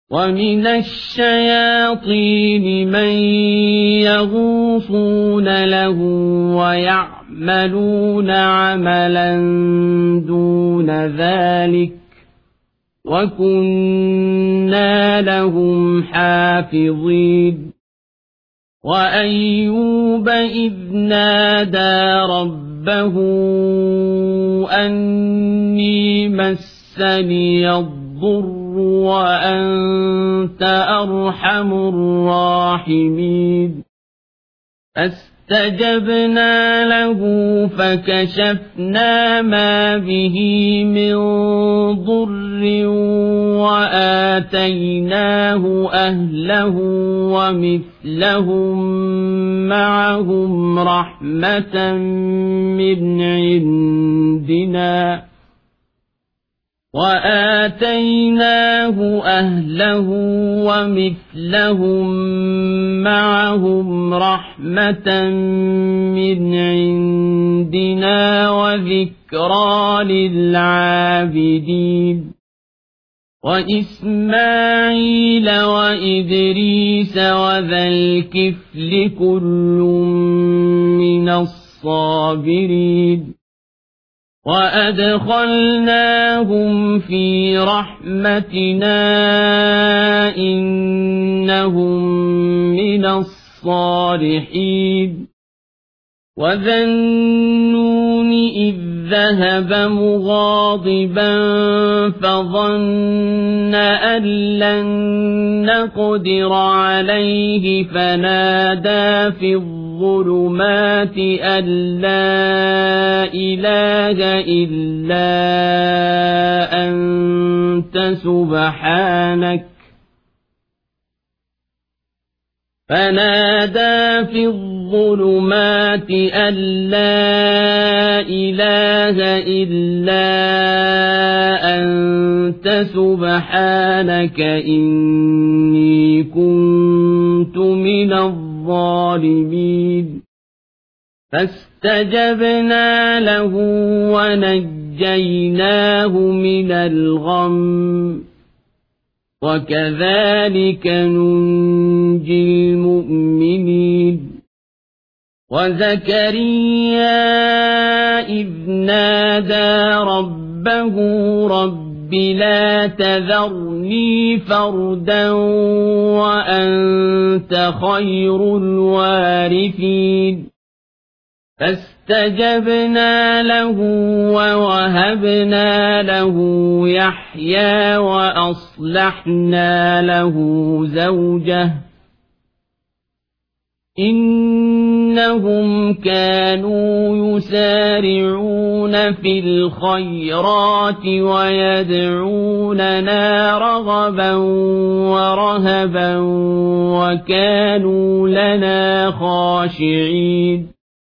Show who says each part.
Speaker 1: ومن الشياطين من يغوصون له ويعملون عملا دون ذلك وكنا لهم حافظين وأيوب إذ نادى ربه أني مسني الضر وأنت أرحم الراحمين فاستجبنا له فكشفنا ما به من ضر وآتيناه أهله ومثلهم معهم رحمة من عندنا وذكرى للعابدين وإسماعيل وإدريس وذا الكفل كل من الصابرين وأدخلناهم في رحمتنا إنهم من الصالحين وذا النون إذ ذهب مغاضبا فظن أن لن نقدر عليه فنادى في الظلمات أن لا إله إلا أنت سبحانك إني كنت من الظالمين فاستجبنا له ونجيناه من الغم وكذلك ننجي المؤمنين وزكريا إذ نادى ربه رب لا تذرني فردا وأنت خير الوارثين فاستجبنا له ووهبنا له يحيى وأصلحنا له زوجه إنهم كانوا يسارعون في الخيرات ويدعوننا رغبا ورهبا وكانوا لنا خاشعين